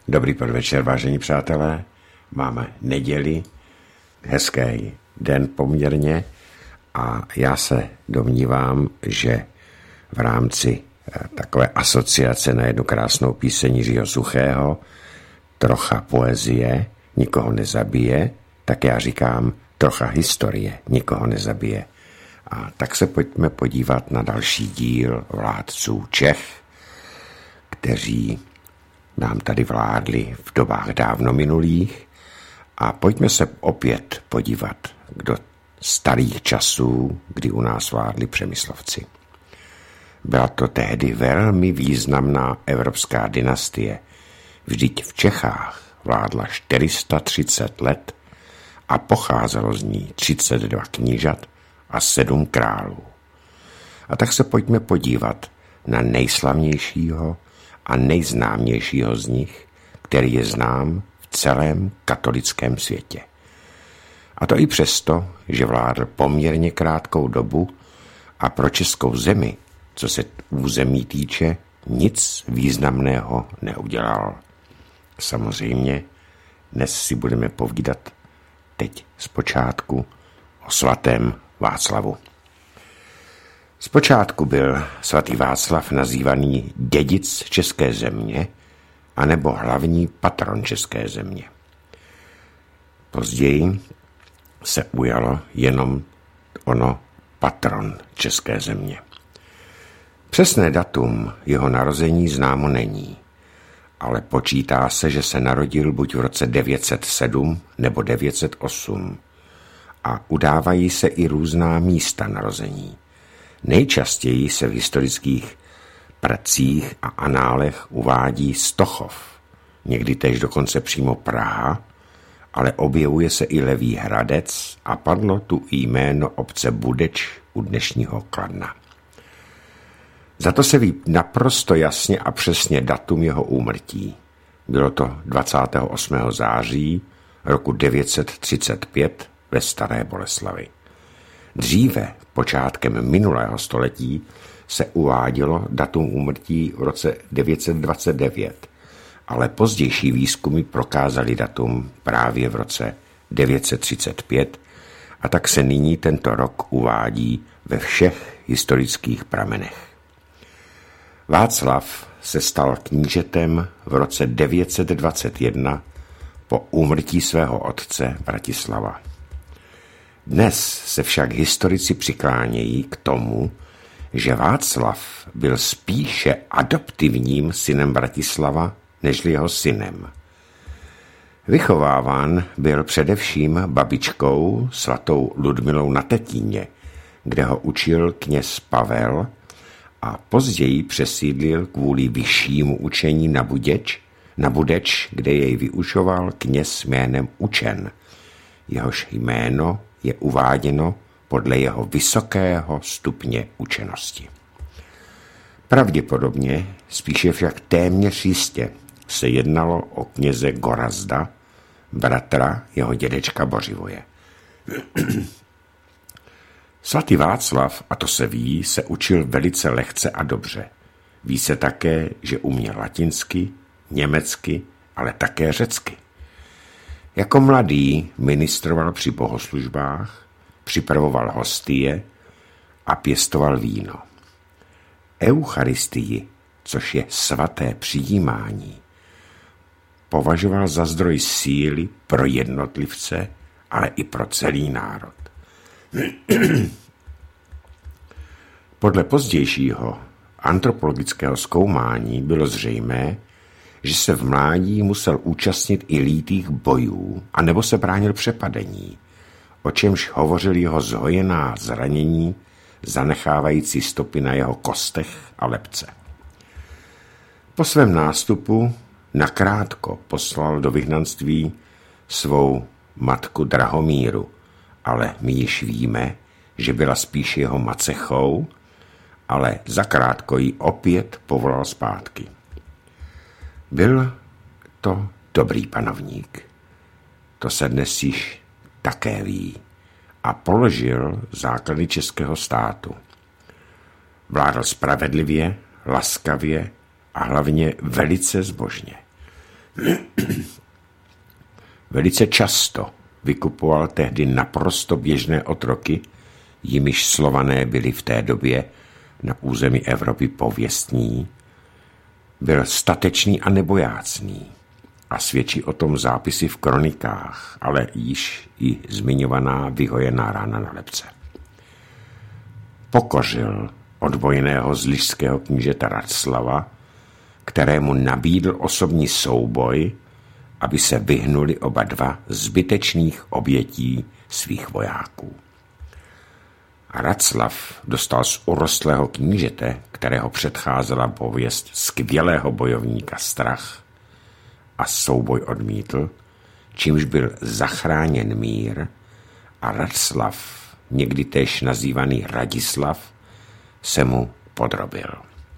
Dobrý podvečer, vážení přátelé. Máme neděli, hezký den poměrně a já se domnívám, že v rámci takové asociace na jednu krásnou píseň Jiřího Suchého, trocha poezie nikoho nezabije, tak já říkám trocha historie nikoho nezabije. A tak se pojďme podívat na další díl vládců Čech, kteří nám tady vládli v dobách dávno minulých, a pojďme se opět podívat do starých časů, kdy u nás vládli Přemyslovci. Byla to tehdy velmi významná evropská dynastie. Vždyť v Čechách vládla 430 let a pocházelo z ní 32 knížat a 7 králů. A tak se pojďme podívat na nejslavnějšího a nejznámějšího z nich, který je znám v celém katolickém světě. A to i přesto, že vládl poměrně krátkou dobu a pro českou zemi, co se území týče, nic významného neudělal. Samozřejmě dnes si budeme povídat teď zpočátku o svatém Václavu. Zpočátku byl svatý Václav nazývaný dědic české země anebo hlavní patron české země. Později se ujalo jenom ono patron české země. Přesné datum jeho narození známo není, ale počítá se, že se narodil buď v roce 907 nebo 908 a udávají se i různá místa narození. Nejčastěji se v historických pracích a análech uvádí Stochov, někdy též dokonce přímo Praha, ale objevuje se i Levý Hradec a padlo tu i jméno obce Budeč u dnešního Kladna. Za to se ví naprosto jasně a přesně datum jeho úmrtí. Bylo to 28. září roku 935 ve Staré Boleslavi. Dříve, počátkem minulého století, se uvádělo datum úmrtí v roce 929, ale pozdější výzkumy prokázaly datum právě v roce 935 a tak se nyní tento rok uvádí ve všech historických pramenech. Václav se stal knížetem v roce 921 po úmrtí svého otce Vratislava. Dnes se však historici přiklánějí k tomu, že Václav byl spíše adoptivním synem Vratislava nežli jeho synem. Vychováván byl především babičkou svatou Ludmilou na Tetíně, kde ho učil kněz Pavel a později přesídlil kvůli vyššímu učení na Budeč, kde jej vyučoval kněz jménem Učen. Jehož jméno je uváděno podle jeho vysokého stupně učenosti. Pravděpodobně, spíše však téměř jistě, se jednalo o kněze Gorazda, bratra jeho dědečka Bořivoje. Svatý Václav, a to se ví, se učil velice lehce a dobře. Ví se také, že uměl latinsky, německy, ale také řecky. Jako mladý ministroval při bohoslužbách, připravoval hostie a pěstoval víno. Eucharistii, což je svaté přijímání, považoval za zdroj síly pro jednotlivce, ale i pro celý národ. Podle pozdějšího antropologického zkoumání bylo zřejmé, že se v mládí musel účastnit i lítých bojů anebo se bránil přepadení, o čemž hovořil jeho zhojená zranění, zanechávající stopy na jeho kostech a lebce. Po svém nástupu nakrátko poslal do vyhnanství svou matku Drahomíru, ale my již víme, že byla spíš jeho macechou, ale zakrátko ji opět povolal zpátky. Byl to dobrý panovník. To se dnes již také ví a položil základy českého státu. Vládl spravedlivě, laskavě a hlavně velice zbožně. Velice často vykupoval tehdy naprosto běžné otroky, jimiž Slované byli v té době na území Evropy pověstní, byl statečný a nebojácný a svědčí o tom zápisy v kronikách, ale již i zmiňovaná vyhojená rána na lebce. Pokořil odbojného z lyžského knížete Ratislava, kterému nabídl osobní souboj, aby se vyhnuli oba dva zbytečných obětí svých vojáků. Ratislav dostal z urostlého knížete, kterého předcházela pověst skvělého bojovníka, strach a souboj odmítl, čímž byl zachráněn mír a Ratislav, někdy též nazývaný Radislav, se mu podrobil.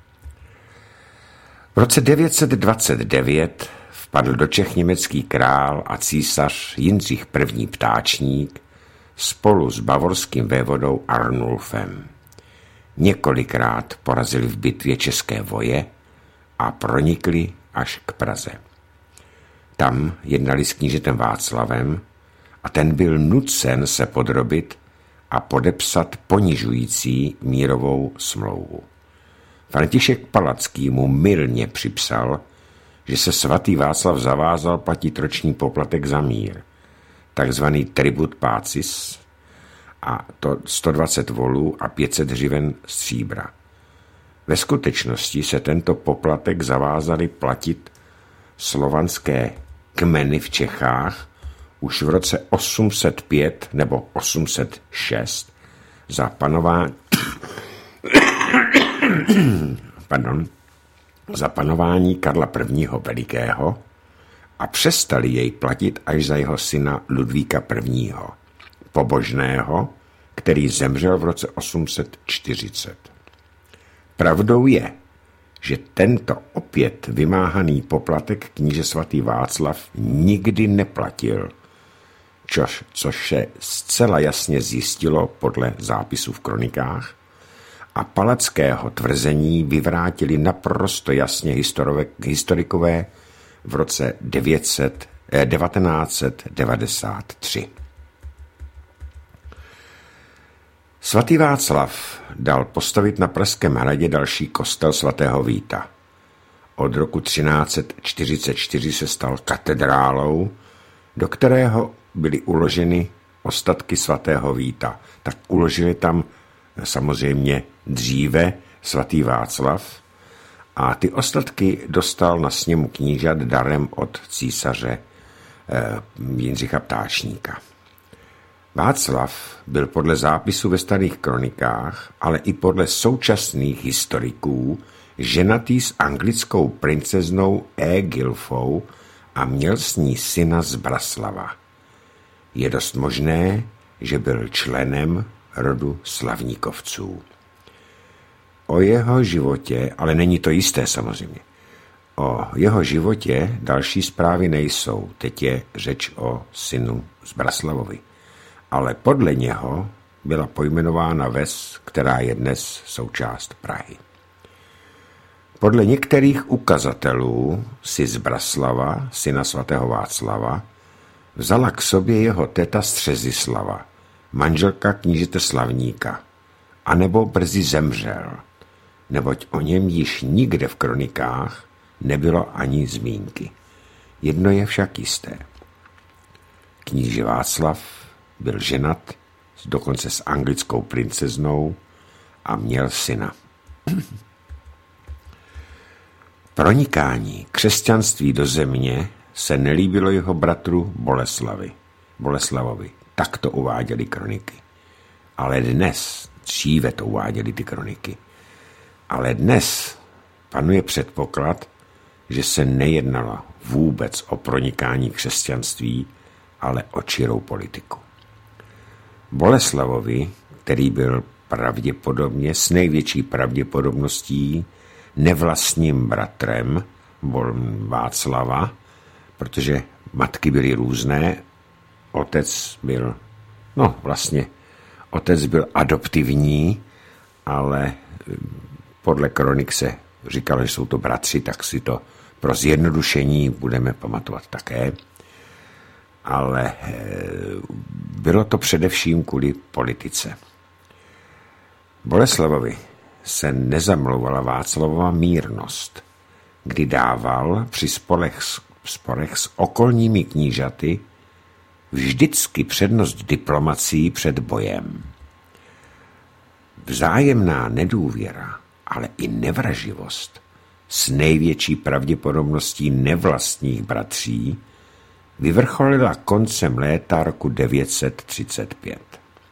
V roce 929 vpadl do Čech německý král a císař Jindřich I. Ptáčník spolu s bavorským vévodou Arnulfem. Několikrát porazili v bitvě české voje a pronikli až k Praze. Tam jednali s knížetem Václavem a ten byl nucen se podrobit a podepsat ponižující mírovou smlouvu. František Palacký mu mylně připsal, že se svatý Václav zavázal platit roční poplatek za mír, takzvaný tribut pacis, a to 120 volů a 500 hřiven stříbra. Ve skutečnosti se tento poplatek zavázali platit slovanské kmeny v Čechách už v roce 805 nebo 806 za panování Karla I. Velikého a přestali jej platit až za jeho syna Ludvíka I. Pobožného, který zemřel v roce 840. Pravdou je, že tento opět vymáhaný poplatek kníže svatý Václav nikdy neplatil, což se zcela jasně zjistilo podle zápisů v kronikách, a Palackého tvrzení vyvrátili naprosto jasně historikové v roce 1993. Svatý Václav dal postavit na Pražském hradě další kostel svatého Víta. Od roku 1344 se stal katedrálou, do kterého byly uloženy ostatky svatého Víta. Tak uložili tam samozřejmě dříve svatý Václav a ty ostatky dostal na sněmu knížat darem od císaře Jindřicha Ptáčníka. Václav byl podle zápisu ve starých kronikách, ale i podle současných historiků ženatý s anglickou princeznou Gilfou a měl s ní syna Zbraslava. Je dost možné, že byl členem rodu Slavníkovců. O jeho životě, ale není to jisté samozřejmě, o jeho životě další zprávy nejsou, teď je řeč o synu Zbraslavovi. Ale podle něho byla pojmenována ves, která je dnes součást Prahy. Podle některých ukazatelů si Zbraslava, syna svatého Václava, vzala k sobě jeho teta Střezislava, manželka knížete Slavníka, anebo brzy zemřel, neboť o něm již nikde v kronikách nebylo ani zmínky. Jedno je však jisté. Kníže Václav byl ženat, dokonce s anglickou princeznou a měl syna. Pronikání křesťanství do země se nelíbilo jeho bratru Boleslavovi. Tak to uváděly kroniky. Ale dnes, dříve to uváděly ty kroniky, ale dnes panuje předpoklad, že se nejednalo vůbec o pronikání křesťanství, ale o čirou politiku. Boleslavovi, který byl pravděpodobně s největší pravděpodobností nevlastním bratrem Václava, protože matky byly různé, otec byl adoptivní, ale podle kronik se říkalo, že jsou to bratři, tak si to pro zjednodušení budeme pamatovat také, ale bylo to především kvůli politice. Boleslavovi se nezamlouvala Václavova mírnost, kdy dával při sporech s okolními knížaty vždycky přednost diplomacii před bojem. Vzájemná nedůvěra, ale i nevraživost s největší pravděpodobností nevlastních bratří vyvrcholila koncem léta roku 935.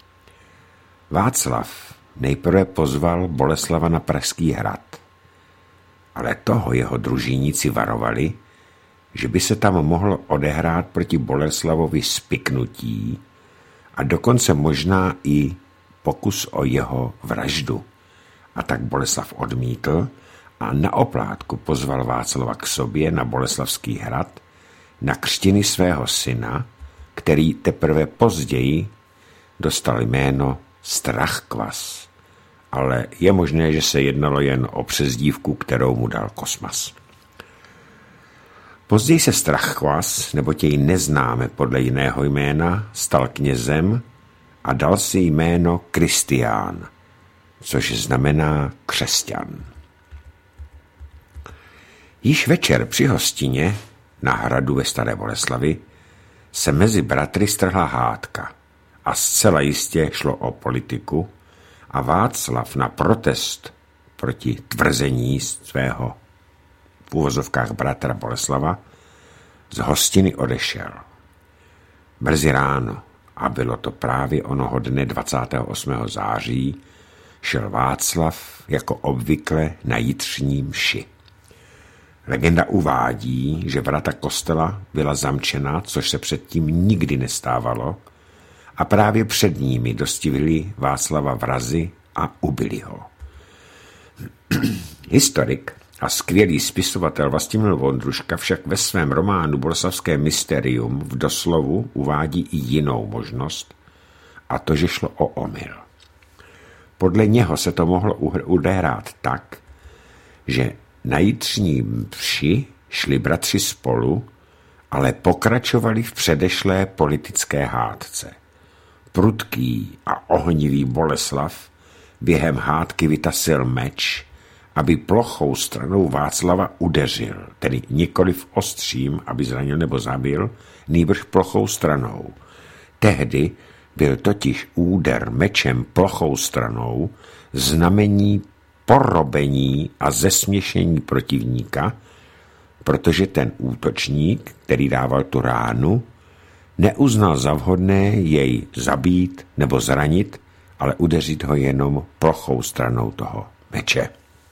Václav nejprve pozval Boleslava na Pražský hrad, ale toho jeho družíníci varovali, že by se tam mohlo odehrát proti Boleslavovi spiknutí a dokonce možná i pokus o jeho vraždu. A tak Boleslav odmítl a na oplátku pozval Václava k sobě na Boleslavský hrad na křtiny svého syna, který teprve později dostal jméno Strachkvas, ale je možné, že se jednalo jen o přezdívku, kterou mu dal Kosmas. Později se Strachkvas, nebo jej neznáme podle jiného jména, stal knězem a dal si jméno Kristián, což znamená křesťan. Již večer při hostině na hradu ve Staré Boleslavi se mezi bratry strhla hádka a zcela jistě šlo o politiku a Václav na protest proti tvrzení svého v úvozovkách bratra Boleslava z hostiny odešel. Brzy ráno, a bylo to právě onoho dne 28. září, šel Václav jako obvykle na jitřní mši. Legenda uvádí, že vrata kostela byla zamčena, což se předtím nikdy nestávalo, a právě před nimi dostihli Václava vrazi a ubili ho. Historik a skvělý spisovatel Vlastimil Vondruška však ve svém románu Boleslavské mysterium v doslovu uvádí i jinou možnost, a to, že šlo o omyl. Podle něho se to mohlo odehrát tak, že na jitřní mši šli bratři spolu, ale pokračovali v předešlé politické hádce. Prudký a ohnivý Boleslav během hádky vytasil meč, aby plochou stranou Václava udeřil, tedy nikoliv ostřím, aby zranil nebo zabil, nýbrž plochou stranou. Tehdy byl totiž úder mečem plochou stranou znamení porobení a zesměšnění protivníka, protože ten útočník, který dával tu ránu, neuznal za vhodné jej zabít nebo zranit, ale udeřit ho jenom plochou stranou toho meče.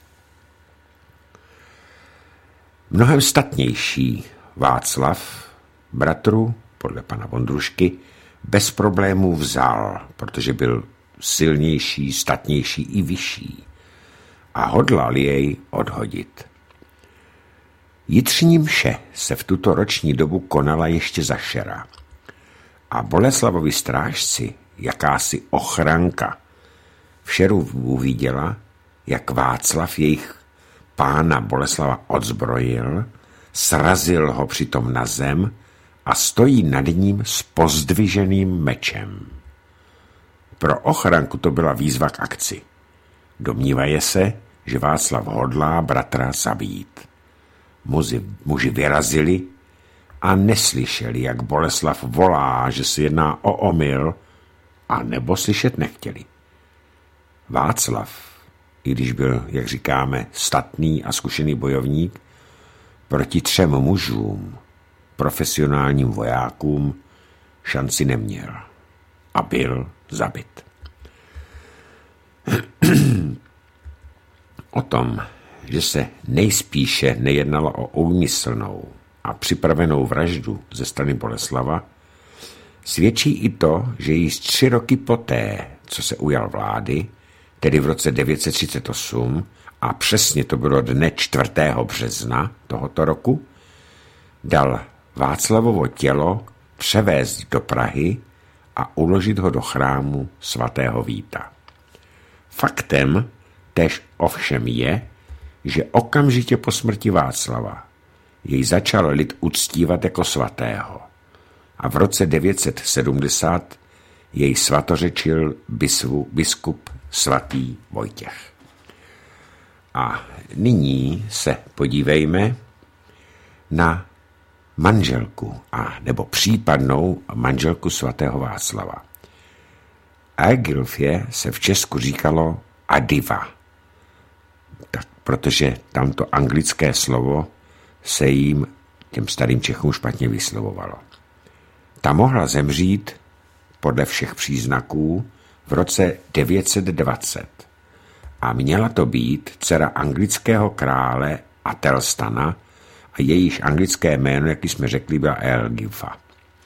Mnohem statnější Václav bratru, podle pana Vondrušky, bez problémů vzal, protože byl silnější, statnější i vyšší a hodlal jej odhodit. Jitřní mše se v tuto roční dobu konala ještě za šera a Boleslavovi strážci, jakási ochranka, v šeru uviděla, jak Václav jejich pána Boleslava odzbrojil, srazil ho přitom na zem a stojí nad ním s pozdviženým mečem. Pro ochranku to byla výzva k akci. Domnívaje se, že Václav hodlá bratra zabít. Muži vyrazili a neslyšeli, jak Boleslav volá, že se jedná o omyl, a nebo slyšet nechtěli. Václav, i když byl, jak říkáme, statný a zkušený bojovník, proti 3 mužům, profesionálním vojákům, šanci neměl a byl zabit. O tom, že se nejspíše nejednalo o úmyslnou a připravenou vraždu ze strany Boleslava, svědčí i to, že již 3 roky poté, co se ujal vlády, tedy v roce 938, a přesně to bylo dne 4. března tohoto roku, dal Václavovo tělo převést do Prahy a uložit ho do chrámu svatého Víta. Faktem též ovšem je, že okamžitě po smrti Václava jej začal lid uctívat jako svatého a v roce 970 jej svatořečil biskup svatý Vojtěch. A nyní se podívejme na manželku nebo případnou manželku svatého Václava. Aegilfě se v Česku říkalo Adiva, tak, protože tamto anglické slovo se jim, těm starým Čechům, špatně vyslovovalo. Ta mohla zemřít podle všech příznaků v roce 920 a měla to být dcera anglického krále Atelstana a jejíž anglické jméno, jak jsme řekli, byla Ealgifa.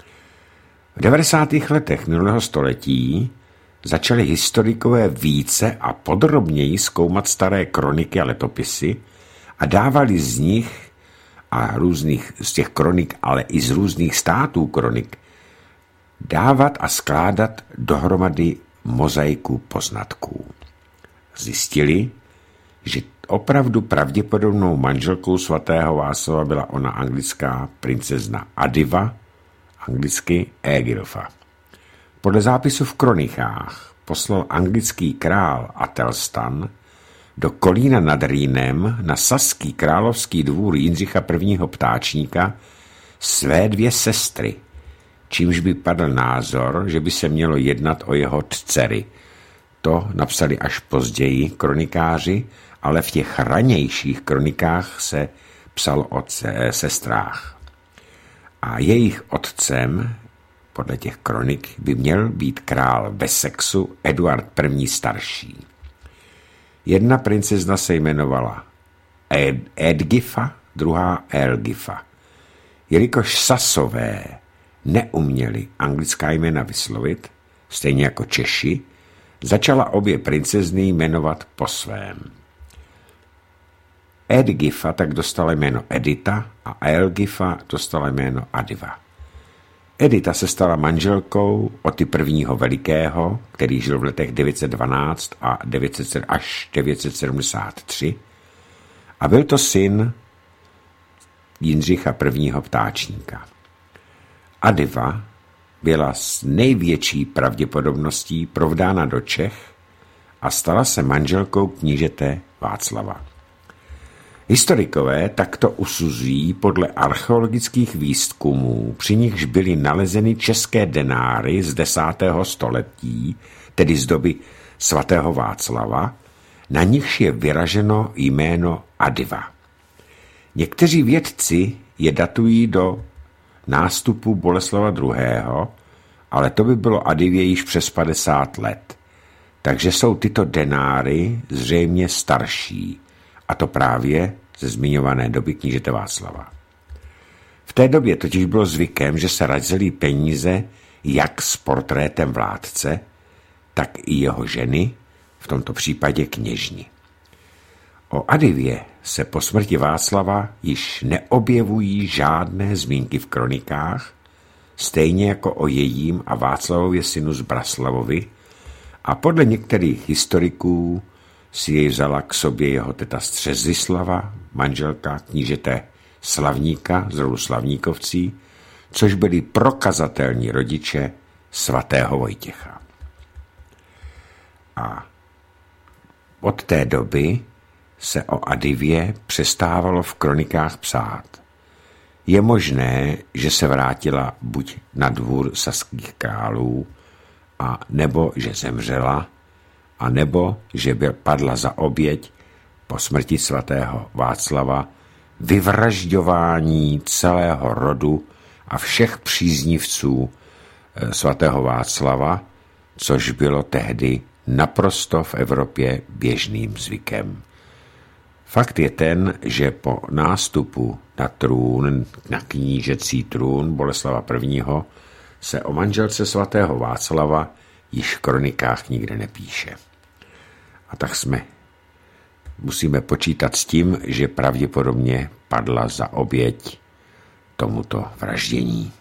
V 90. letech minulého století začali historikové více a podrobněji zkoumat staré kroniky a letopisy a dávali z nich a z těch kronik, ale i z různých států kronik, dávat a skládat dohromady mozaiku poznatků. Zjistili, že opravdu pravděpodobnou manželkou svatého Václava byla ona anglická princezna Adiva, anglicky Aegilfa. Podle zápisu v kronikách poslal anglický král Atelstan do Kolína nad Rýnem na saský královský dvůr Jindřicha I. Ptáčníka své 2 sestry, čímž by padl názor, že by se mělo jednat o jeho dcery. To napsali až později kronikáři, ale v těch ranějších kronikách se psalo o sestrách. A jejich otcem, podle těch kronik, by měl být král Wessexu Eduard I. starší. Jedna princezna se jmenovala Edgifa, druhá Ealgifa. Jelikož Sasové neuměli anglická jména vyslovit, stejně jako Češi, začala obě princezny jmenovat po svém. Edgifa tak dostala jméno Edita a Ealgifa dostala jméno Adiva. Edita se stala manželkou Oty I. Velikého, který žil v letech 912 až 973, a byl to syn Jindřicha I. Ptáčníka. Adiva byla s největší pravděpodobností provdána do Čech a stala se manželkou knížete Václava. Historikové takto usuzují podle archeologických výzkumů, při nichž byly nalezeny české denáry z 10. století, tedy z doby svatého Václava, na nichž je vyraženo jméno Adiva. Někteří vědci je datují do nástupu Boleslava II., ale to by bylo Adivě již přes 50 let. Takže jsou tyto denáry zřejmě starší, a to právě ze zmiňované doby knížete Václava. V té době totiž bylo zvykem, že se razily peníze jak s portrétem vládce, tak i jeho ženy, v tomto případě kněžny. O Adivě se po smrti Václava již neobjevují žádné zmínky v kronikách, stejně jako o jejím a Václavově synu Zbraslavovi, a podle některých historiků si jej vzala k sobě jeho teta Střezislava, manželka knížete Slavníka z rodu Slavníkovcí, což byli prokazatelní rodiče svatého Vojtěcha. A od té doby se o Adivě přestávalo v kronikách psát. Je možné, že se vrátila buď na dvůr saských králů, a nebo že zemřela, a nebo že padla za oběť po smrti svatého Václava vyvražďování celého rodu a všech příznivců svatého Václava, což bylo tehdy naprosto v Evropě běžným zvykem. Fakt je ten, že po nástupu na trůn, na knížecí trůn Boleslava I. se o manželce svatého Václava již v kronikách nikde nepíše. A tak musíme počítat s tím, že pravděpodobně padla za oběť tomuto vraždění.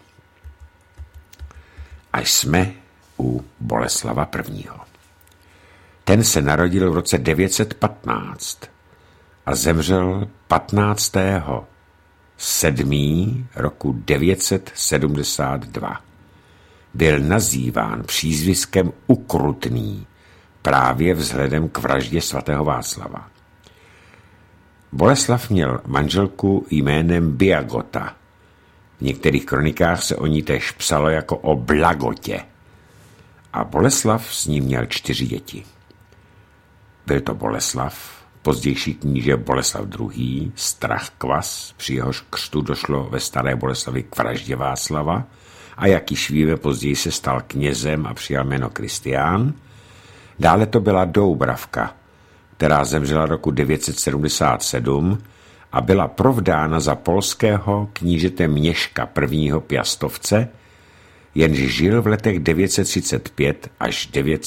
A jsme u Boleslava I. Ten se narodil v roce 915 a zemřel 15. 7. roku 972. Byl nazýván přízviskem Ukrutný právě vzhledem k vraždě svatého Václava. Boleslav měl manželku jménem Biagota. V některých kronikách se o ní též psalo jako o Blagotě. A Boleslav s ním měl 4 děti. Byl to Boleslav, pozdější kníže Boleslav II., Strachkvas, při jehož křtu došlo ve Staré Boleslavi k vraždě Václava, a jak již víme, později se stal knězem a přijal jméno Kristián. Dále to byla Doubravka, která zemřela roku 977 a byla provdána za polského knížete Měška I. Piastovce, jenž žil v letech 935 až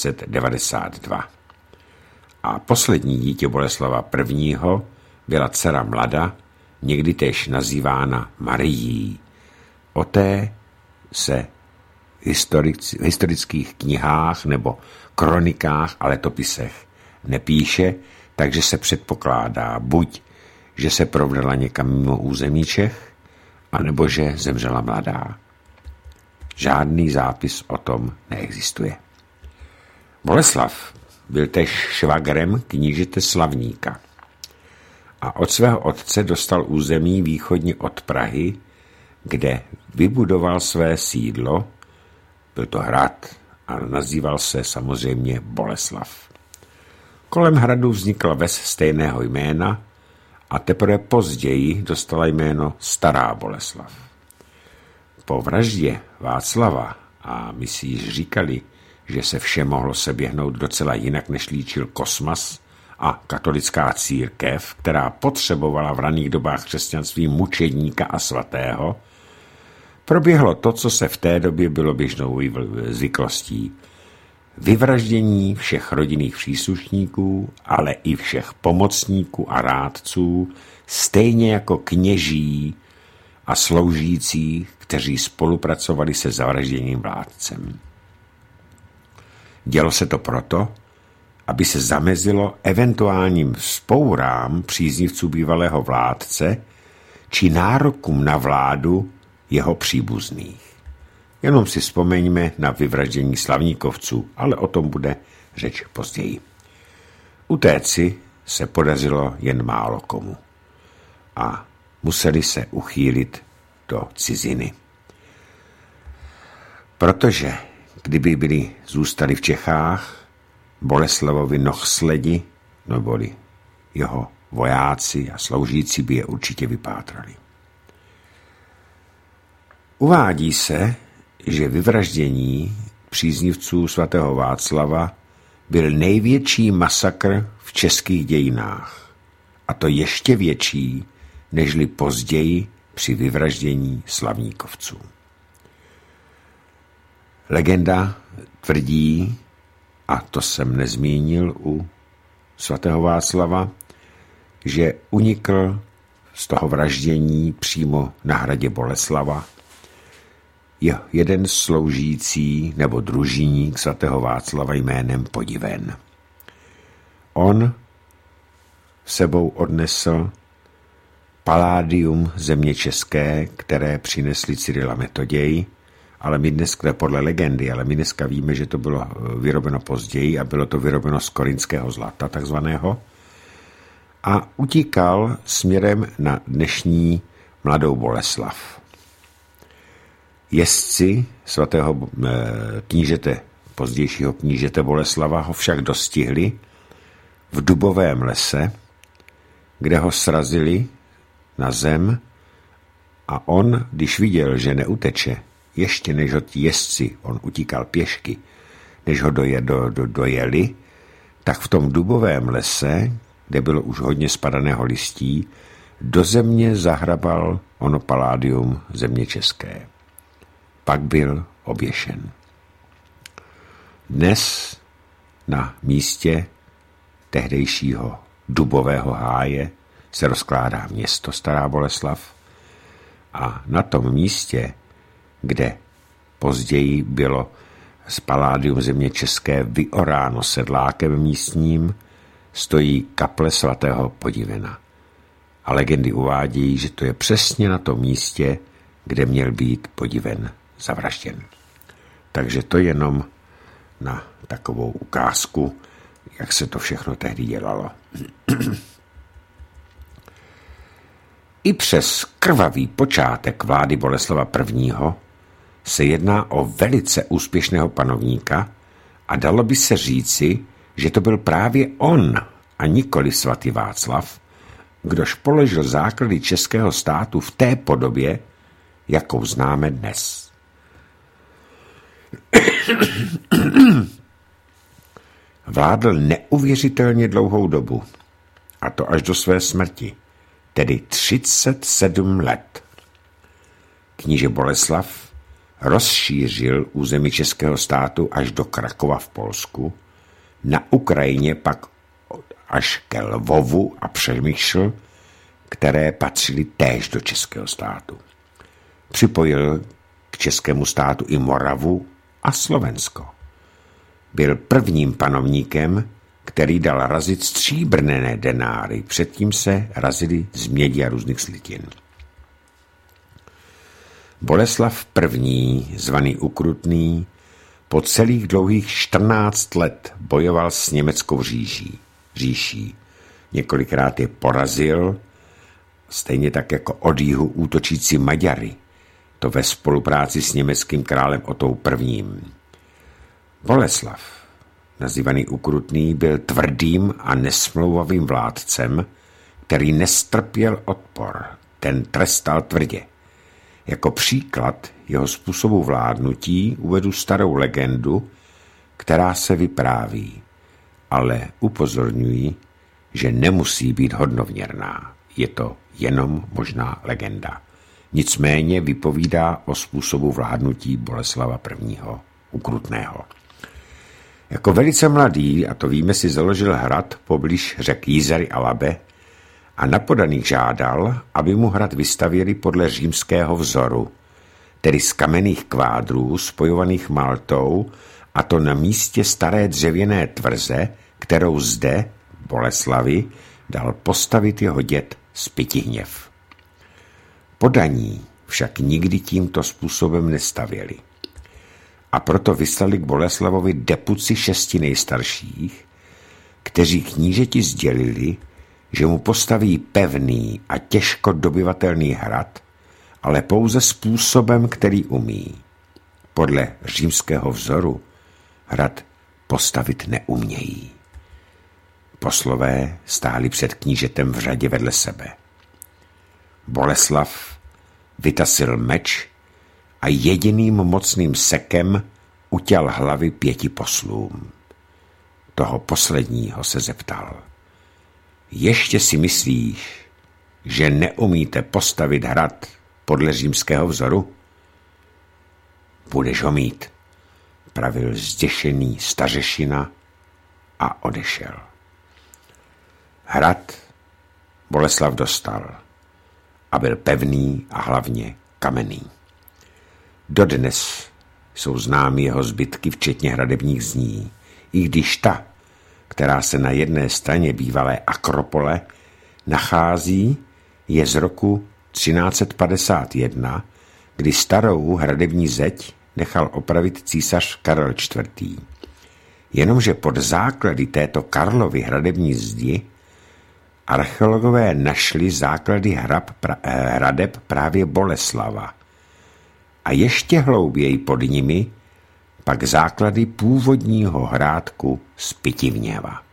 992. A poslední dítě Boleslava I. byla dcera Mlada, někdy též nazývána Marií. O té se v historických knihách nebo kronikách a letopisech nepíše, takže se předpokládá buď, že se provdala někam mimo území Čech, anebo že zemřela mladá. Žádný zápis o tom neexistuje. Boleslav byl též švagrem knížete Slavníka a od svého otce dostal území východně od Prahy, kde vybudoval své sídlo. Byl to hrad a nazýval se samozřejmě Boleslav. Kolem hradu vznikla ves stejného jména a teprve později dostala jméno Stará Boleslav. Po vraždě Václava, a my si již říkali, že se vše mohlo seběhnout docela jinak, než líčil Kosmas a katolická církev, která potřebovala v raných dobách křesťanství mučedníka a svatého, proběhlo to, co se v té době bylo běžnou zvyklostí. Vyvraždění všech rodinných příslušníků, ale i všech pomocníků a rádců, stejně jako kněží a sloužících, kteří spolupracovali se zavražděným vládcem. Dělo se to proto, aby se zamezilo eventuálním vzpourám příznivců bývalého vládce či nárokům na vládu jeho příbuzných. Jenom si vzpomeňme na vyvraždění slavníkovců, ale o tom bude řeč později. Utéci se podařilo jen málo komu a museli se uchýlit do ciziny. Protože kdyby zůstali v Čechách, Boleslavovi nohsledi, neboli jeho vojáci a sloužící by je určitě vypátrali. Uvádí se, že vyvraždění příznivců svatého Václava byl největší masakr v českých dějinách, a to ještě větší, nežli později při vyvraždění slavníkovců. Legenda tvrdí, a to jsem nezmínil u svatého Václava, že unikl z toho vraždění přímo na hradě Boleslava jeden sloužící nebo družiník svatého Václava jménem Podiven. On sebou odnesl paládium země české, které přinesli Cyril a Metoděj, ale my dneska, podle legendy, ale my dneska víme, že to bylo vyrobeno později a bylo to vyrobeno z korinského zlata, takzvaného, a utíkal směrem na dnešní Mladou Boleslav. Jezdci svatého knížete, pozdějšího knížete Boleslava ho však dostihli v dubovém lese, kde ho srazili na zem a on, když viděl, že neuteče, ještě než ho ti jezdci, on utíkal pěšky, než ho dojeli, tak v tom dubovém lese, kde bylo už hodně spadaného listí, do země zahrabal ono paládium země české. Pak byl oběšen. Dnes na místě tehdejšího dubového háje se rozkládá město Stará Boleslav a na tom místě, kde později bylo z paládium země české vyoráno sedlákem místním, stojí kaple svatého Podivena. a legendy uvádějí, že to je přesně na tom místě, kde měl být podiven zavražděn. Takže to jenom na takovou ukázku, jak se to všechno tehdy dělalo. I přes krvavý počátek vlády Boleslava I. se jedná o velice úspěšného panovníka a dalo by se říci, že to byl právě on a nikoli svatý Václav, kdož položil základy českého státu v té podobě, jakou známe dnes. Vládl neuvěřitelně dlouhou dobu, a to až do své smrti, tedy 37 let. Kníže Boleslav rozšířil území českého státu až do Krakova v Polsku, na Ukrajině pak až ke Lvovu a Přemyšl, které patřily též do českého státu. Připojil k českému státu i Moravu a Slovensko. Byl prvním panovníkem, který dal razit stříbrné denáry, předtím se razily z mědi a různých slitin. Boleslav I., zvaný Ukrutný, po celých dlouhých 14 let bojoval s německou říší. Několikrát je porazil, stejně tak jako od jihu útočící Maďary, to ve spolupráci s německým králem Otou I. Boleslav, nazývaný Ukrutný, byl tvrdým a nesmlouvavým vládcem, který nestrpěl odpor, ten trestal tvrdě. Jako příklad jeho způsobu vládnutí uvedu starou legendu, která se vypráví, ale upozorňuji, že nemusí být hodnověrná. Je to jenom možná legenda. Nicméně vypovídá o způsobu vládnutí Boleslava I. Ukrutného. Jako velice mladý, a to víme, si založil hrad poblíž řek Jizery a Labe a na podaných žádal, aby mu hrad vystavěli podle římského vzoru, tedy z kamenných kvádrů spojovaných maltou, a to na místě staré dřevěné tvrze, kterou zde, Boleslavi, dal postavit jeho děd Spytihněv. Podaní však nikdy tímto způsobem nestavěli. A proto vyslali k Boleslavovi depuci 6 nejstarších, kteří knížeti sdělili, že mu postaví pevný a těžko dobyvatelný hrad, ale pouze způsobem, který umí. Podle římského vzoru hrad postavit neumějí. Poslové stáli před knížetem v řadě vedle sebe. Boleslav vytasil meč a jediným mocným sekem utěl hlavy 5 poslům. Toho posledního se zeptal: ještě si myslíš, že neumíte postavit hrad podle římského vzoru? Budeš ho mít, pravil zděšený stařešina a odešel. Hrad Boleslav dostal a byl pevný a hlavně kamenný. Dodnes jsou známy jeho zbytky, včetně hradebních zdí, i když ta, která se na jedné straně bývalé Akropole nachází, je z roku 1351, kdy starou hradební zeď nechal opravit císař Karel IV. Jenomže pod základy této Karlovy hradební zdi archeologové našli základy hradeb právě Boleslava a ještě hlouběji pod nimi pak základy původního hrádku Spytivněva.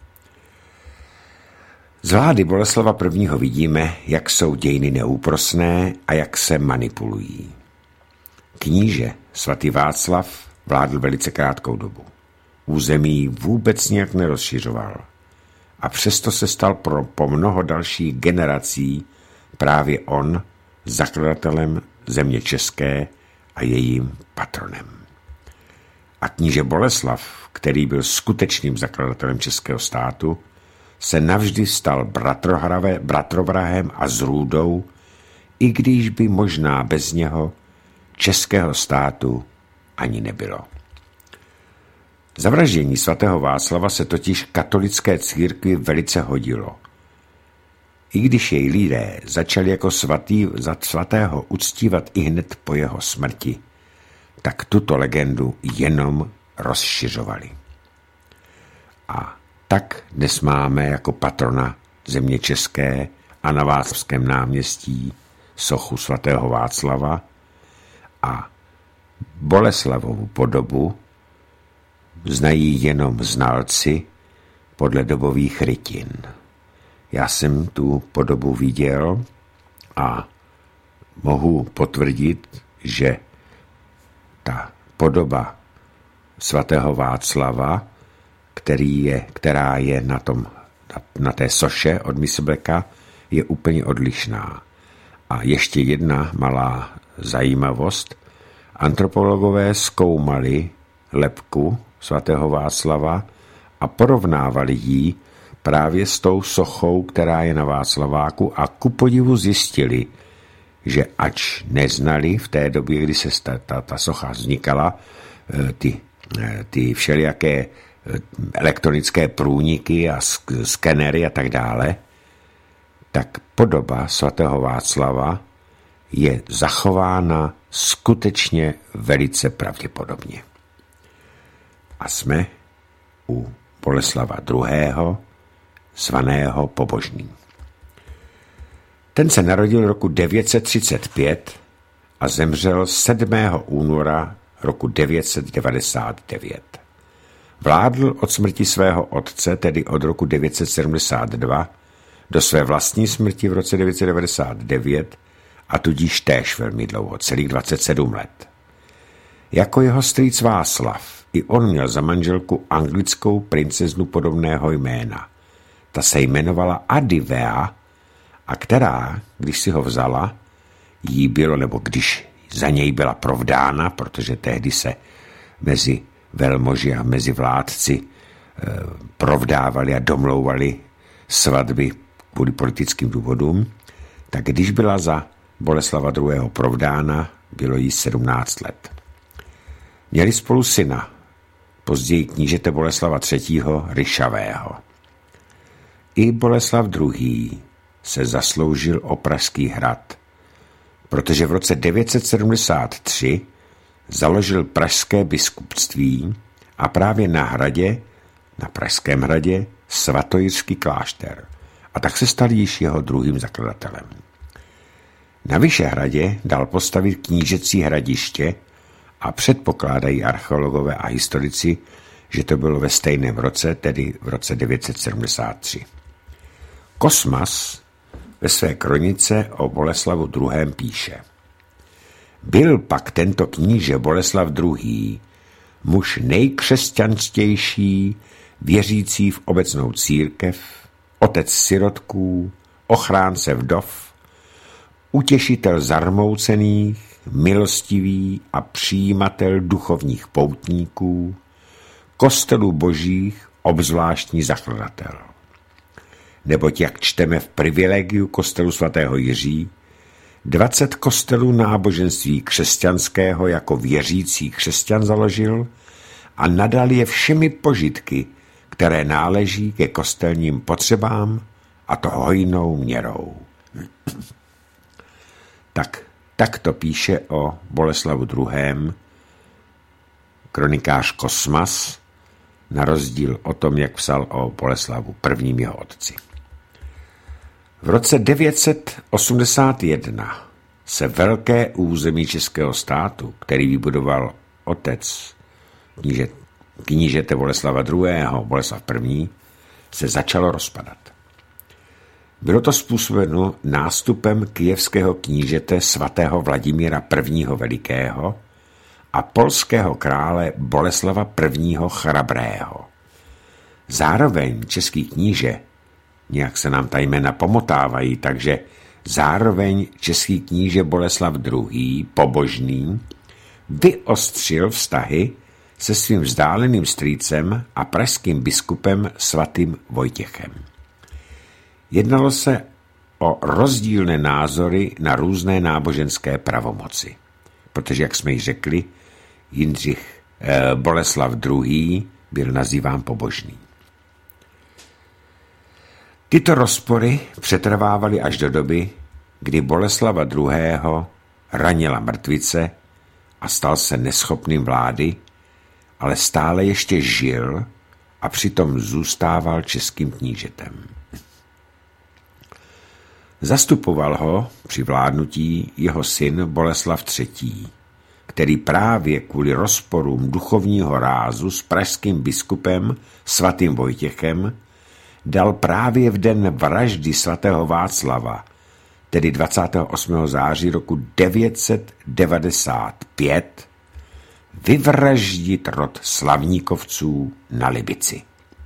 Z vlády Boleslava I. vidíme, jak jsou dějiny neúprosné a jak se manipulují. Kníže svatý Václav vládl velice krátkou dobu. Území vůbec nějak nerozšiřoval. A přesto se stal po mnoho dalších generací právě on zakladatelem země české a jejím patronem. A kníže Boleslav, který byl skutečným zakladatelem českého státu, se navždy stal bratrovrahem a zrůdou, i když by možná bez něho českého státu ani nebylo. Zavraždění svatého Václava se totiž katolické církvi velice hodilo. I když jej lidé začali jako za svatého uctívat i hned po jeho smrti, tak tuto legendu jenom rozšiřovali. A tak dnes máme jako patrona země české a na Václavském náměstí sochu svatého Václava a Boleslavovu podobu znají jenom znalci podle dobových rytin. Já jsem tu podobu viděl a mohu potvrdit, že ta podoba svatého Václava, která je na té soše od Myslbeka, je úplně odlišná. A ještě jedna malá zajímavost. Antropologové zkoumali lebku svatého Václava a porovnávali ji právě s tou sochou, která je na Václaváku, a ku podivu zjistili, že ač neznali v té době, kdy se ta socha vznikala, ty všelijaké elektronické průniky a skenery a tak dále, tak podoba svatého Václava je zachována skutečně velice pravděpodobně. A jsme u Boleslava II., zvaného Pobožný. Ten se narodil roku 935 a zemřel 7. února roku 999. Vládl od smrti svého otce, tedy od roku 972, do své vlastní smrti v roce 999 a tudíž též velmi dlouho, celých 27 let. Jako jeho strýc Václav, i on měl za manželku anglickou princeznu podobného jména. Ta se jmenovala Adivea, a která, když si ho vzala, jí bylo, nebo když za něj byla provdána, protože tehdy se mezi velmoži a mezi vládci provdávali a domlouvali svatby kvůli politickým důvodům, tak když byla za Boleslava II. Provdána, bylo jí 17 let. Měli spolu syna, později knížete Boleslava III. Ryšavého. I Boleslav II. Se zasloužil o Pražský hrad, protože v roce 973 založil pražské biskupství a právě na Pražském hradě, svatojirský klášter, a tak se stal již jeho druhým zakladatelem. Na Vyšehradě dal postavit knížecí hradiště a předpokládají archeologové a historici, že to bylo ve stejném roce, tedy v roce 973. Kosmas ve své kronice o Boleslavu II. Píše: Byl pak tento kníže Boleslav II. Muž nejkřesťanstější, věřící v obecnou církev, otec sirotků, ochránce vdov, utěšitel zarmoucených, milostivý a přijímatel duchovních poutníků, kostelů božích obzvláštní zakladatel. Neboť jak čteme v privilegiu kostelu svatého Jiří, 20 kostelů náboženství křesťanského jako věřící křesťan založil a nadal je všemi požitky, které náleží ke kostelním potřebám, a to hojnou měrou. Tak to píše o Boleslavu II. Kronikář Kosmas, na rozdíl o tom, jak psal o Boleslavu I. jeho otci. V roce 981 se velké území českého státu, který vybudoval otec knížete Boleslava II., Boleslav I., se začalo rozpadat. Bylo to způsobeno nástupem kyjevského knížete svatého Vladimíra I. Velikého a polského krále Boleslava I. Chrabrého. Zároveň český kníže, nějak se nám ta jména pomotávají, takže zároveň český kníže Boleslav II. Pobožný vyostřil vztahy se svým vzdáleným strýcem a pražským biskupem svatým Vojtěchem. Jednalo se o rozdílné názory na různé náboženské pravomoci, protože, jak jsme ji řekli, Boleslav II. Byl nazýván Pobožný. Tyto rozpory přetrvávaly až do doby, kdy Boleslava II. Ranila mrtvice a stal se neschopným vlády, ale stále ještě žil a přitom zůstával českým knížetem. Zastupoval ho při vládnutí jeho syn Boleslav III., který právě kvůli rozporům duchovního rázu s pražským biskupem svatým Vojtěchem dal právě v den vraždy svatého Václava, tedy 28. září roku 995, vyvraždit rod Slavníkovců na Libici.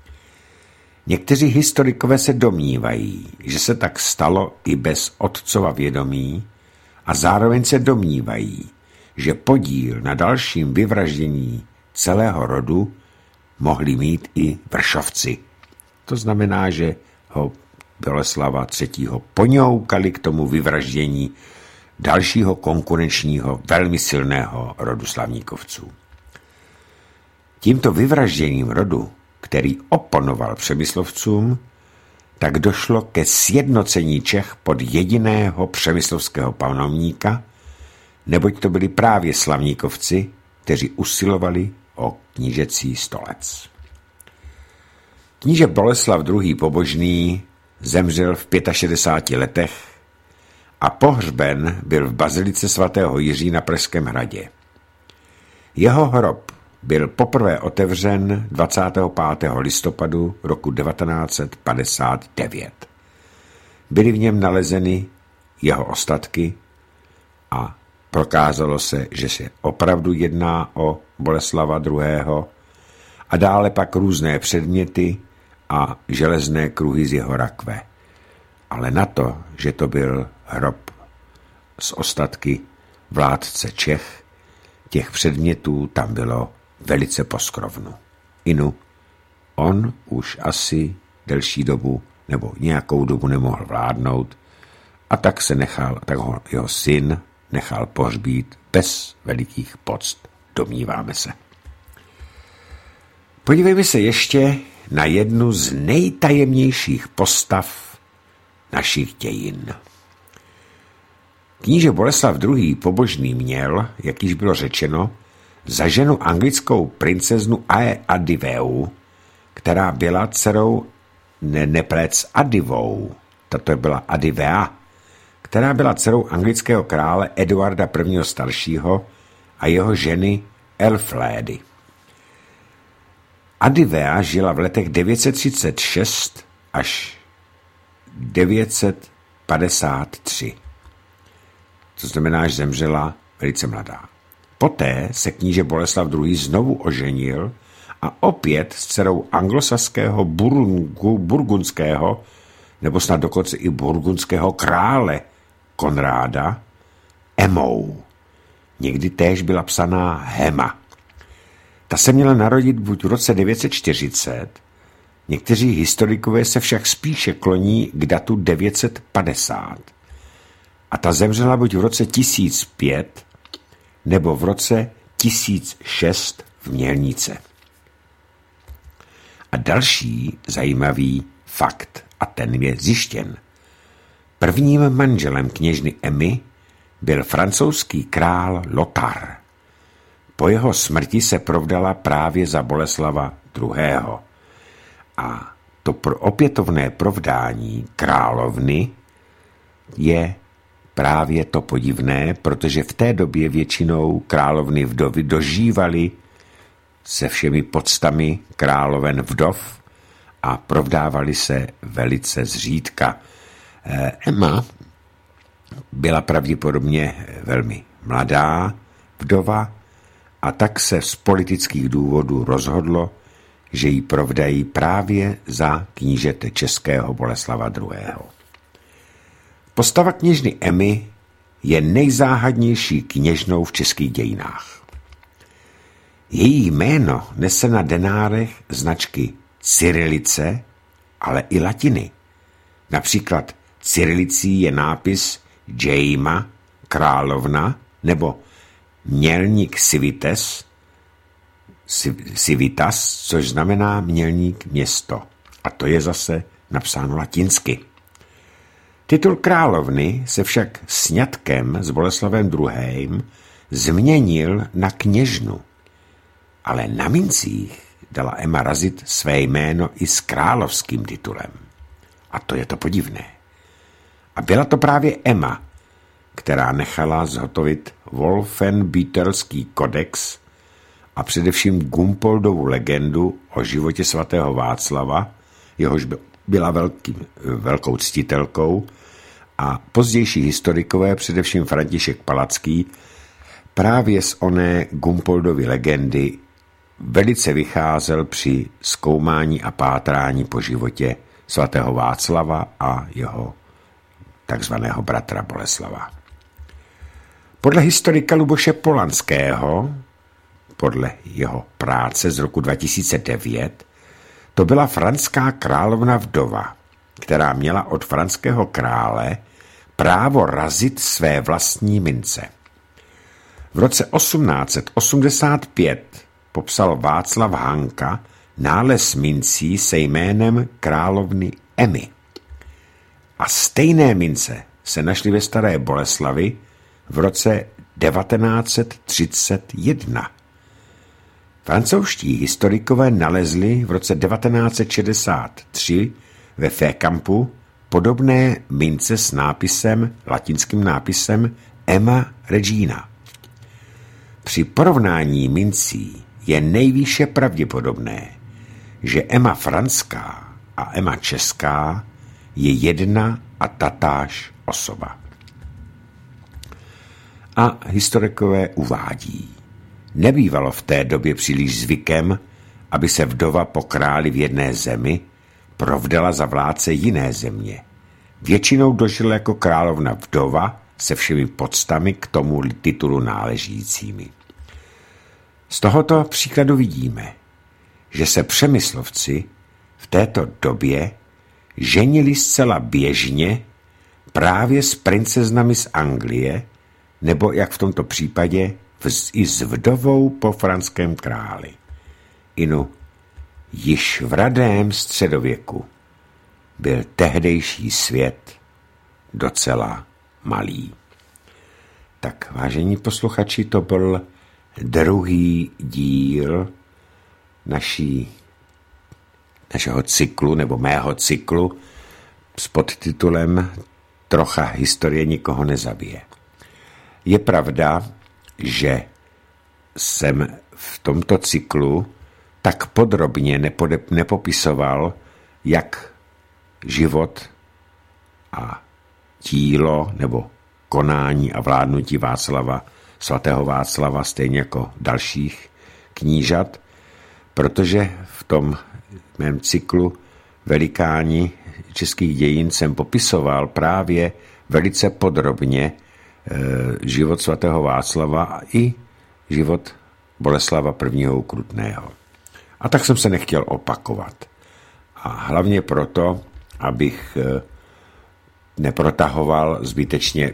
Někteří historikové se domnívají, že se tak stalo i bez otcova vědomí a zároveň se domnívají, že podíl na dalším vyvraždění celého rodu mohli mít i Vršovci. To znamená, že ho Boleslava III. Poňoukali k tomu vyvraždění dalšího konkurenčního, velmi silného rodu Slavníkovců. Tímto vyvražděním rodu, který oponoval Přemyslovcům, tak došlo ke sjednocení Čech pod jediného přemyslovského panovníka, neboť to byli právě Slavníkovci, kteří usilovali o knížecí stolec. Kníže Boleslav II. Pobožný zemřel v 65 letech a pohřben byl v bazilice svatého Jiří na Pražském hradě. Jeho hrob byl poprvé otevřen 25. listopadu roku 1959. Byly v něm nalezeny jeho ostatky a prokázalo se, že se opravdu jedná o Boleslava II. A dále pak různé předměty a železné kruhy z jeho rakve. Ale na to, že to byl hrob z ostatky vládce Čech, těch předmětů tam bylo velice poskrovnu. Inu, on už asi delší dobu nebo nějakou dobu nemohl vládnout a tak ho jeho syn nechal pohřbít bez velikých poct, domníváme se. Podívejme se ještě na jednu z nejtajemnějších postav našich dějin. Kníže Boleslav II. Pobožný měl, jak již bylo řečeno, za ženu anglickou princeznu Adiveu, která byla dcerou Neplec Adivou, tato byla Adivea, která byla dcerou anglického krále Eduarda I. staršího a jeho ženy Elflédy. Adivea žila v letech 936 až 953. To znamená, že zemřela velice mladá. Poté se kníže Boleslav II. Znovu oženil a opět s dcerou anglosaského burgundského, nebo snad dokonce i burgundského krále Konráda, Emou. Někdy též byla psaná Hema. Ta se měla narodit buď v roce 940, někteří historikové se však spíše kloní k datu 950. A ta zemřela buď v roce 1005, nebo v roce 1006 v Mělnice. A další zajímavý fakt, a ten je zjištěn. Prvním manželem kněžny Emmy byl francouzský král Lothar. Po jeho smrti se provdala právě za Boleslava II. A to opětovné provdání královny je právě to podivné, protože v té době většinou královny vdovy dožívaly se všemi poctami královen vdov a provdávali se velice zřídka. Emma byla pravděpodobně velmi mladá vdova a tak se z politických důvodů rozhodlo, že ji provdají právě za knížete českého Boleslava II. Postava kněžny Emmy je nejzáhadnější kněžnou v českých dějinách. Její jméno nese na denárech značky cyrilice, ale i latiny. Například cyrilicí je nápis Jejma, královna, nebo mělník Civitas, což znamená mělník město. A to je zase napsáno latinsky. Titul královny se však sňatkem s Boleslavem II. Změnil na kněžnu, ale na mincích dala Emma razit své jméno i s královským titulem. A to je to podivné. A byla to právě Emma, která nechala zhotovit Wolfenbüttelský kodex a především Gumpoldovu legendu o životě svatého Václava, jehož byla velkou ctitelkou, a pozdější historikové, především František Palacký, právě z oné Gumpoldovy legendy velice vycházel při zkoumání a pátrání po životě svatého Václava a jeho takzvaného bratra Boleslava. Podle historika Luboše Polanského, podle jeho práce z roku 2009, to byla franská královna vdova, která měla od franského krále právo razit své vlastní mince. V roce 1885 popsal Václav Hanka nález mincí se jménem královny Emmy. A stejné mince se našly ve Staré Boleslavi v roce 1931. Francouzští historikové nalezli v roce 1963 ve Fécampu podobné mince s nápisem, latinským nápisem Emma Regina. Při porovnání mincí je nejvýše pravděpodobné, že Emma franská a Emma česká je jedna a tatáž osoba. A historikové uvádí, nebývalo v té době příliš zvykem, aby se vdova po králi v jedné zemi provdala za vládce jiné země. Většinou dožila jako královna vdova se všemi poctami k tomu titulu náležícími. Z tohoto příkladu vidíme, že se Přemyslovci v této době ženili zcela běžně právě s princeznami z Anglie, nebo jak v tomto případě i s vdovou po franském králi. Inu, již v radém středověku byl tehdejší svět docela malý. Tak, vážení posluchači, to byl druhý díl našeho cyklu, nebo mého cyklu s podtitulem Trocha historie nikoho nezabije. Je pravda, že jsem v tomto cyklu tak podrobně nepopisoval, jak život a dílo nebo konání a vládnutí svatého Václava, stejně jako dalších knížat, protože v tom mém cyklu Velikáni českých dějin jsem popisoval právě velice podrobně život svatého Václava a i život Boleslava I. Okrutného. A tak jsem se nechtěl opakovat. A hlavně proto, abych neprotahoval zbytečně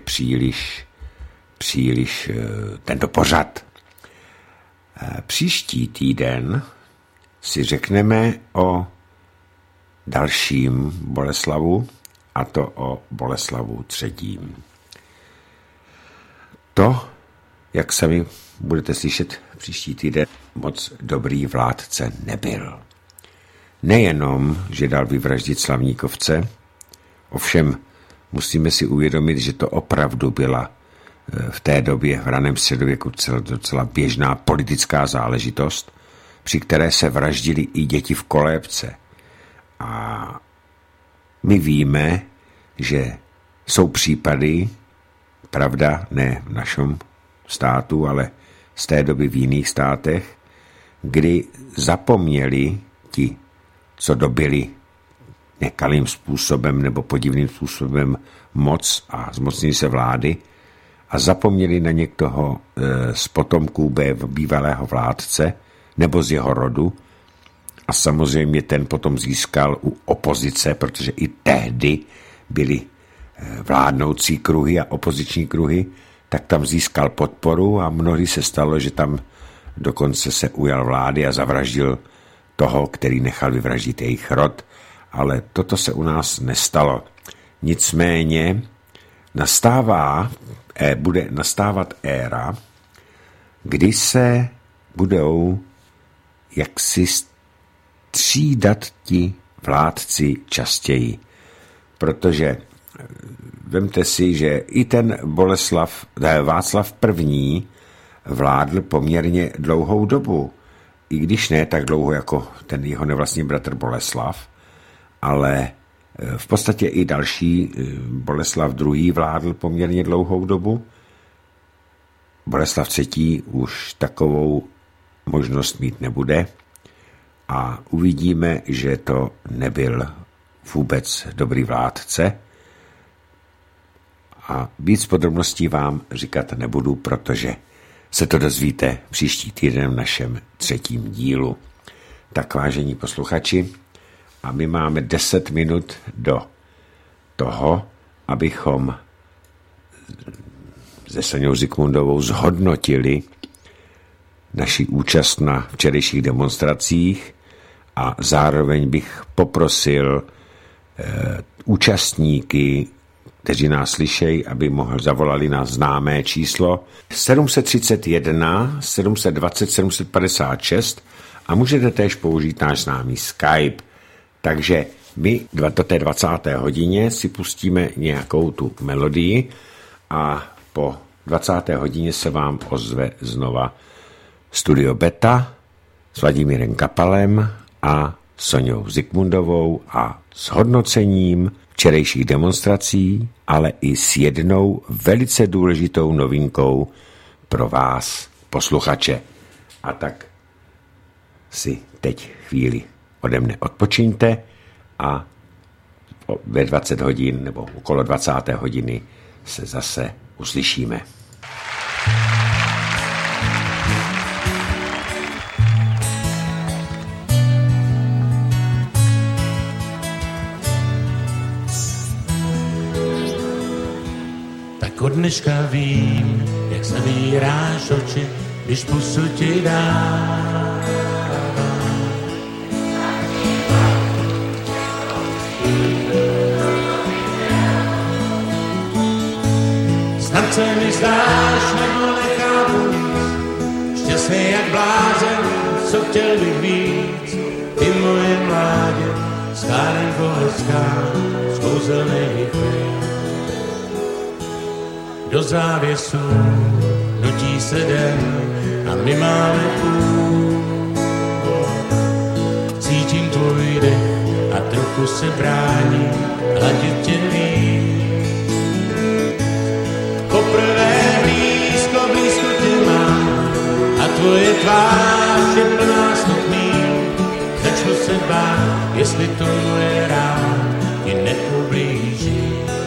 příliš tento pořad. Příští týden si řekneme o dalším Boleslavu, a to o Boleslavu III. To, jak sami budete slyšet příští týden, moc dobrý vládce nebyl. Nejenom, že dal vyvraždit Slavníkovce, ovšem musíme si uvědomit, že to opravdu byla v té době v raném středověku docela běžná politická záležitost, při které se vraždili i děti v kolébce. A my víme, že jsou případy, pravda, ne v našem státu, ale z té doby v jiných státech, kdy zapomněli ti, co dobili nekalým způsobem nebo podivným způsobem moc a zmocnili se vlády a zapomněli na někoho z potomků bývalého vládce nebo z jeho rodu a samozřejmě ten potom získal u opozice, protože i tehdy byly vládnoucí kruhy a opoziční kruhy, tak tam získal podporu a mnohdy se stalo, že tam dokonce se ujal vlády a zavraždil toho, který nechal vyvraždit jejich rod ale toto se u nás nestalo. Nicméně bude nastávat éra, kdy se budou jaksi střídat ti vládci častěji. Protože vemte si, že i ten Václav I. vládl poměrně dlouhou dobu. I když ne tak dlouho jako ten jeho nevlastní bratr Boleslav, ale v podstatě i další Boleslav II. Vládl poměrně dlouhou dobu. Boleslav III. Už takovou možnost mít nebude a uvidíme, že to nebyl vůbec dobrý vládce. A víc podrobností vám říkat nebudu, protože se to dozvíte příští týden v našem 3. dílu. Tak, vážení posluchači, a my máme 10 minut do toho, abychom se Soňou Zikmundovou zhodnotili naši účast na včerejších demonstracích a zároveň bych poprosil účastníky, kteří nás slyšejí, aby zavolali na známé číslo 731 720 756 a můžete též použít náš známý Skype. Takže my do té 20. hodině si pustíme nějakou tu melodii a po 20. hodině se vám ozve znova Studio Beta s Vladimírem Kapalem a Soňou Zikmundovou a s hodnocením včerejších demonstrací, ale i s jednou velice důležitou novinkou pro vás, posluchače. A tak si teď chvíli ode mne odpočiňte a ve 20 hodin nebo okolo 20. hodiny se zase uslyšíme. Tak od dneška vím, jak zavíráš oči, když pusu ti dám. Snad se mi zdáš, nebo nechápu nic, šťastný jak blázen, co chtěl bych víc. Ty moje mládě, skárenko hezká, z kouzelných chvíl. Do závěsu nutí se den a my máme půl. Cítím tvůj dech a trochu se brání hladit tě víc. Poprvé blízko tě mám a tvoje tvář je plná snad mým. Začnu se bát, jestli to moje rád ti neublíží.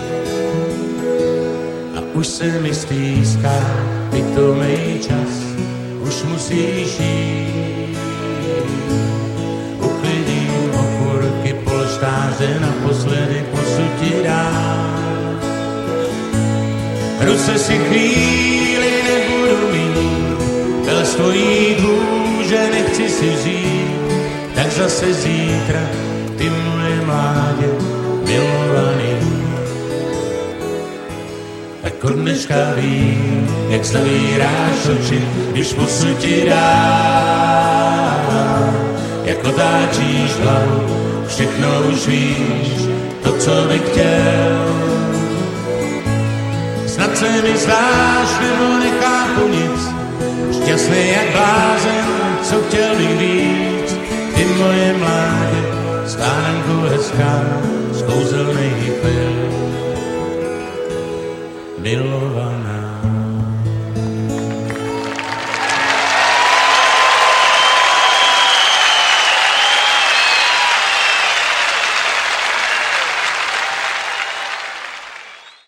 Už se mi stýská, pitomej čas, už musíš jít. Uklidím okurky, polštáře, naposledy pusu ti dám. Ruce si chvíli nebudu mít, byl z tvojí kůže nechci si žít. Tak zase zítra, ty moje mládě, milovaný. Tak od dneška vím, jak zavíráš oči, když pusu ti dám. Jak otáčíš hlavu, všechno už víš, to, co bych chtěl. Snad se mi zdáš, nebo nechápu nic, šťastný jak blázen, co chtěl bych víc. Ty moje mládě, stánku hezká, z kouzelných chvíl. Milovaná.